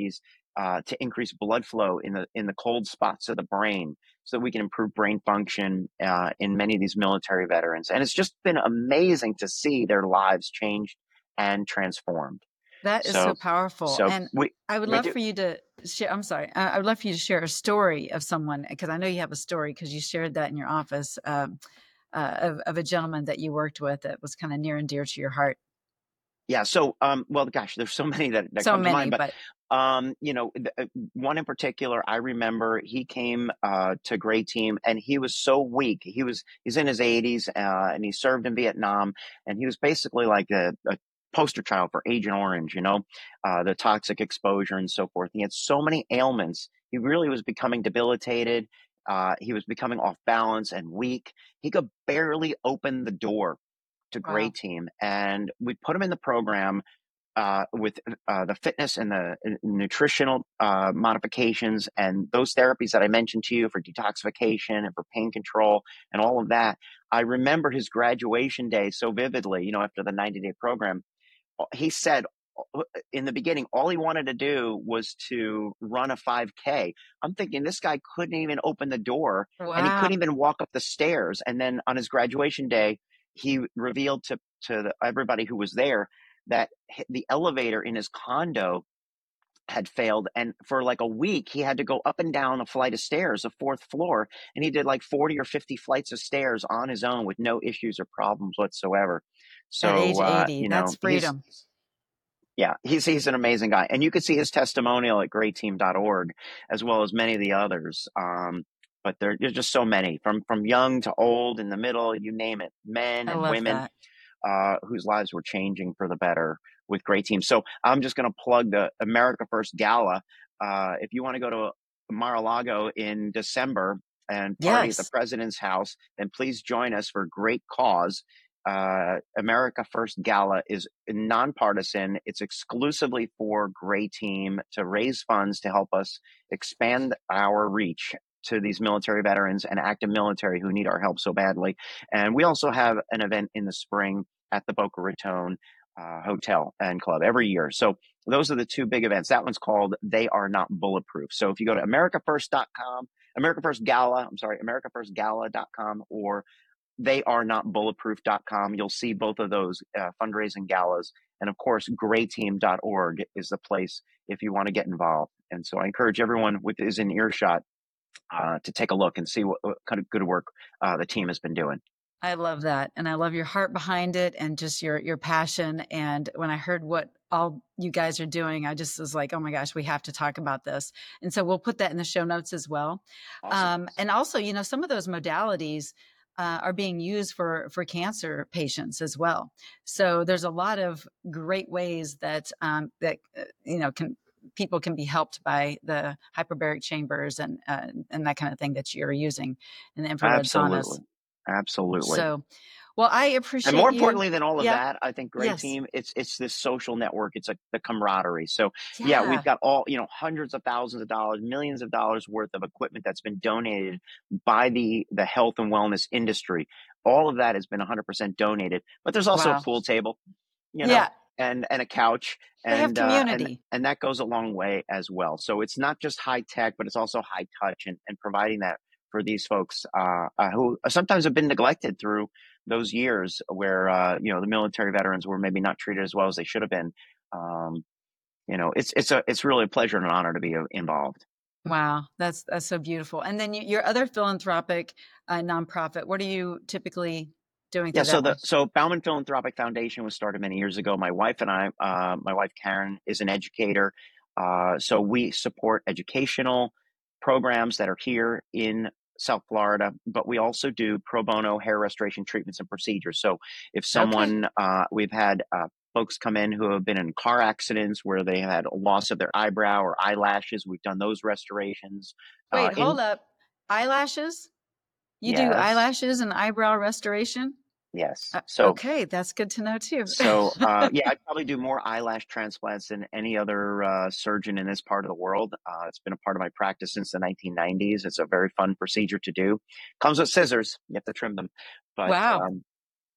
uh, to increase blood flow in the in the cold spots of the brain, so that we can improve brain function uh, in many of these military veterans. And it's just been amazing to see their lives changed and transformed. That is so So, powerful. so And we I would we love do. for you to share. I'm sorry. I I would love for you to share a story of someone, because I know you have a story because you shared that in your office, um, uh, of, of a gentleman that you worked with that was kind of near and dear to your heart. Yeah. So, um, well, gosh, there's so many that, that So come to many, mind, but, but um, you know, th- uh, one in particular, I remember he came, uh, to Gray Team, and he was so weak. He was, he's in his eighties, uh, and he served in Vietnam, and he was basically like a, a poster child for Agent Orange, you know, uh, the toxic exposure and so forth. He had so many ailments. He really was becoming debilitated. Uh, he was becoming off balance and weak. He could barely open the door to Gray wow. Team, and we put him in the program uh, with uh, the fitness and the uh, nutritional uh, modifications and those therapies that I mentioned to you for detoxification and for pain control and all of that. I remember his graduation day so vividly. You know, after the ninety day program, he said uh, in the beginning, all he wanted to do was to run a five K. I'm thinking this guy couldn't even open the door, and he Wow. couldn't even walk up the stairs. And then on his graduation day, he revealed to, to the, everybody who was there that the elevator in his condo had failed. And for like a week, he had to go up and down a flight of stairs, a fourth floor. And he did like forty or fifty flights of stairs on his own with no issues or problems whatsoever. At age So, uh, eighty, you that's know, he's, freedom. yeah, he's he's an amazing guy, and you can see his testimonial at gray team dot org, as well as many of the others. Um, but there, there's just so many, from from young to old, in the middle, you name it, men I and love women that. uh, whose lives were changing for the better with Gray Team. So I'm just going to plug the America First Gala. Uh, if you want to go to Mar-a-Lago in December and party at the Yes. president's house, then please join us for a great cause. Uh, America First Gala is nonpartisan. It's exclusively for Gray Team to raise funds to help us expand our reach to these military veterans and active military who need our help so badly. And we also have an event in the spring at the Boca Raton uh, Hotel and Club every year. So those are the two big events. That one's called They Are Not Bulletproof. So if you go to america first dot com, America First Gala, I'm sorry, america first gala dot com, or they are not bulletproof dot com. You'll see both of those uh, fundraising galas. And of course, gray team dot org is the place if you want to get involved. And so I encourage everyone with is in earshot uh, to take a look and see what, what kind of good work uh, the team has been doing. I love that. And I love your heart behind it and just your your passion. And when I heard what all you guys are doing, I just was like, oh my gosh, we have to talk about this. And so we'll put that in the show notes as well. Awesome. Um, and also, you know, some of those modalities uh, are being used for for cancer patients as well. So there's a lot of great ways that um, that uh, you know can people can be helped by the hyperbaric chambers and uh, and that kind of thing that you're using in the infrared saunas. Absolutely. Absolutely. So, well, I And more appreciate you. importantly than all of Yeah. that, I think Gray Yes. Team, it's it's this social network. It's like the camaraderie. So yeah, we've Yeah. got all, you know, hundreds of thousands of dollars, millions of dollars worth of equipment that's been donated by the the health and wellness industry. All of that has been one hundred percent donated. But there's also a Wow. pool table, you know, Yeah. and and a couch, They have and uh and community. and that goes a long way as well. So it's not just high tech, but it's also high touch, and, and providing that for these folks uh, uh, who sometimes have been neglected through those years where uh, you know the military veterans were maybe not treated as well as they should have been. Um, you know, it's it's a it's really a pleasure and an honor to be uh, involved. Wow. That's that's so beautiful. And then you, your other philanthropic uh, nonprofit, what are you typically doing Yeah, through so that the one? so Bauman Philanthropic Foundation was started many years ago. My wife and I, uh, my wife Karen is an educator, uh, so we support educational programs that are here in South Florida, but we also do pro bono hair restoration treatments and procedures. So if Okay. someone, uh, we've had uh, folks come in who have been in car accidents where they had a loss of their eyebrow or eyelashes, we've done those restorations. Uh, Wait, in hold up. Eyelashes? You do Yes, eyelashes and eyebrow restoration? yes. Uh, So okay. That's good to know too. So, uh, yeah, I probably do more eyelash transplants than any other uh, surgeon in this part of the world. Uh, it's been a part of my practice since the nineteen nineties. It's a very fun procedure to do. Comes with scissors. You have to trim them. But Wow. um,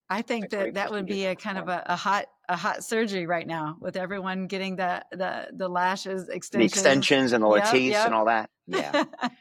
I think a great that that would procedure be to a kind of perform. a, a hot a hot surgery right now with everyone getting the the the lashes The extensions. extensions and the Yep, latisse and yep. all that. Yeah.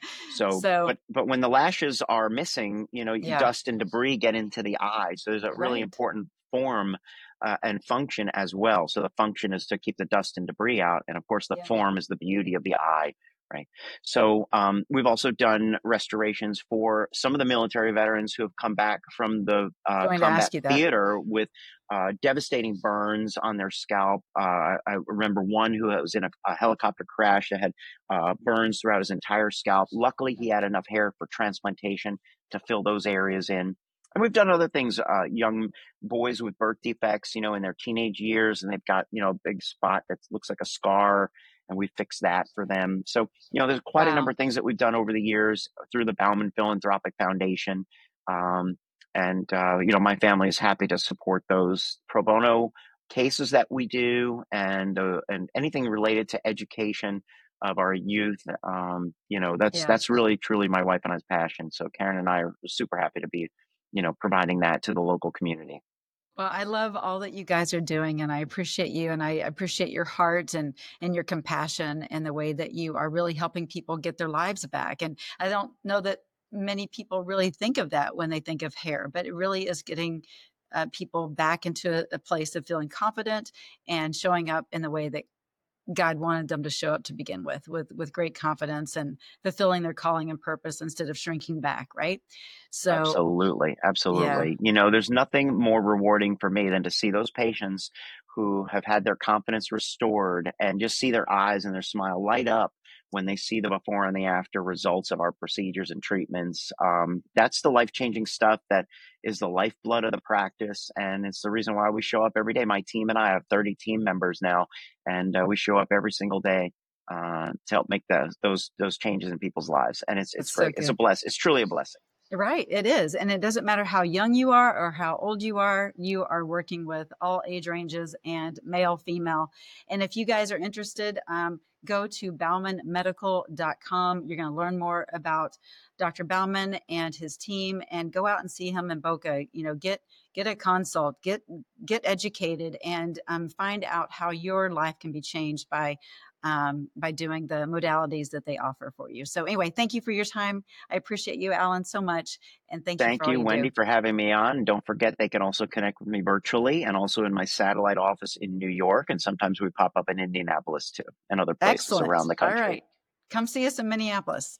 So, So but but when the lashes are missing, you know, yeah, dust and debris get into the eye. So there's a really right. important form uh, and function as well. So the function is to keep the dust and debris out, and of course, the Yeah, form is the beauty of the eye, right? So um, we've also done restorations for some of the military veterans who have come back from the uh, going to combat ask you that. theater with uh, devastating burns on their scalp. Uh, I remember one who was in a, a helicopter crash that had uh, burns throughout his entire scalp. Luckily, he had enough hair for transplantation to fill those areas in. And we've done other things, uh, young boys with birth defects, you know, in their teenage years, and they've got, you know, a big spot that looks like a scar, and we fix that for them. So, you know, there's quite a number Wow. of things that we've done over the years through the Bauman Philanthropic Foundation. Um, and, uh, you know, my family is happy to support those pro bono cases that we do, and, uh, and anything related to education of our youth. Um, you know, that's, Yeah. that's really, truly my wife and I's passion. So Karen and I are super happy to be, you know, providing that to the local community. Well, I love all that you guys are doing, and I appreciate you, and I appreciate your heart and and your compassion and the way that you are really helping people get their lives back. And I don't know that many people really think of that when they think of hair, but it really is getting uh, people back into a, a place of feeling confident and showing up in the way that God wanted them to show up to begin with, with with great confidence and fulfilling their calling and purpose instead of shrinking back, right? So, Absolutely. yeah, Absolutely. You know, there's nothing more rewarding for me than to see those patients who have had their confidence restored and just see their eyes and their smile light up when they see the before and the after results of our procedures and treatments. Um, that's the life changing stuff that is the lifeblood of the practice. And it's the reason why we show up every day. My team and I have thirty team members now, and uh, we show up every single day uh, to help make those, those, those changes in people's lives. And it's, that's it's so great. It's a good. bless. It's truly a blessing. Right, it is. And it doesn't matter how young you are or how old you are, you are working with all age ranges and male, female. And if you guys are interested, um, go to bauman medical dot com. You're going to learn more about Doctor Bauman and his team, and go out and see him in Boca. You know, get get a consult, get get educated, and um, find out how your life can be changed by um, by doing the modalities that they offer for you. So anyway, thank you for your time. I appreciate you, Alan, so much. And thank you for Thank all you, you Wendy, do. for having me on. Don't forget, they can also connect with me virtually and also in my satellite office in New York. And sometimes we pop up in Indianapolis too, and other places around Excellent. the All country. right. Come see us in Minneapolis.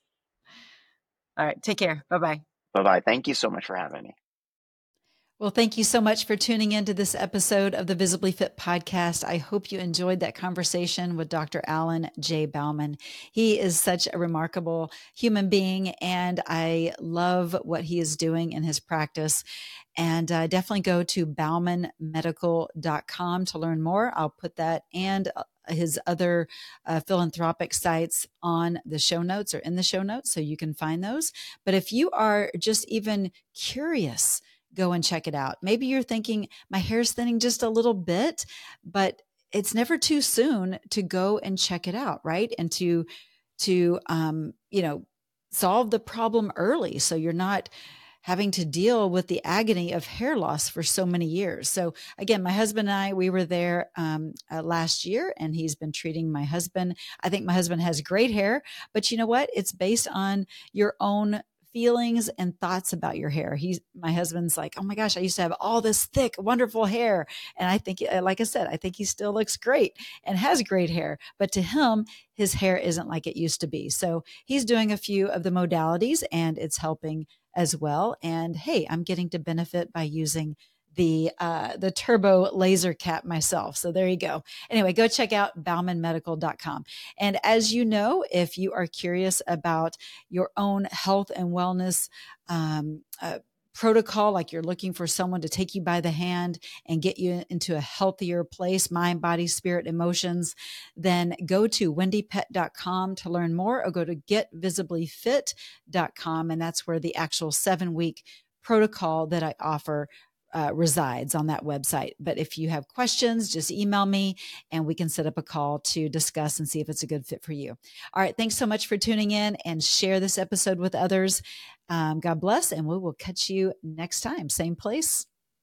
All right. Take care. Bye bye. Bye bye. Thank you so much for having me. Well, thank you so much for tuning into this episode of the Visibly Fit podcast. I hope you enjoyed that conversation with Doctor Alan J. Bauman. He is such a remarkable human being, and I love what he is doing in his practice. And uh, definitely go to bauman medical dot com to learn more. I'll put that and his other uh, philanthropic sites on the show notes or in the show notes, so you can find those. But if you are just even curious, go and check it out. Maybe you're thinking, my hair's thinning just a little bit, but it's never too soon to go and check it out, right? And to, to, um, you know, solve the problem early, so you're not having to deal with the agony of hair loss for so many years. So again, my husband and I, we were there um, uh, last year, and he's been treating my husband. I think my husband has great hair, but you know what? It's based on your own feelings and thoughts about your hair. He's, my husband's like, oh my gosh, I used to have all this thick, wonderful hair. And I think, like I said, I think he still looks great and has great hair, but to him, his hair isn't like it used to be. So he's doing a few of the modalities, and it's helping as well. And hey, I'm getting to benefit by using the uh, the turbo laser cap myself. So there you go. Anyway, go check out bauman medical dot com. And as you know, if you are curious about your own health and wellness um, uh, protocol, like you're looking for someone to take you by the hand and get you into a healthier place, mind, body, spirit, emotions, then go to wendy pet dot com to learn more, or go to get visibly fit dot com. And that's where the actual seven week protocol that I offer Uh, resides on that website. But if you have questions, just email me and we can set up a call to discuss and see if it's a good fit for you. All right. Thanks so much for tuning in, and share this episode with others. Um, God bless, and we will catch you next time. Same place,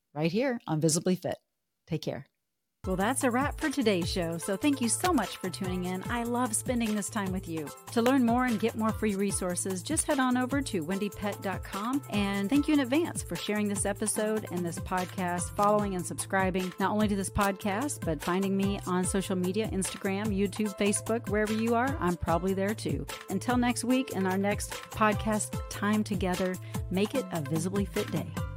right here on Visibly Fit. Take care. Well, that's a wrap for today's show. So thank you so much for tuning in. I love spending this time with you. To learn more and get more free resources, just head on over to wendy pett dot com. And thank you in advance for sharing this episode and this podcast, following and subscribing not only to this podcast, but finding me on social media, Instagram, YouTube, Facebook, wherever you are, I'm probably there too. Until next week and our next podcast time together, make it a visibly fit day.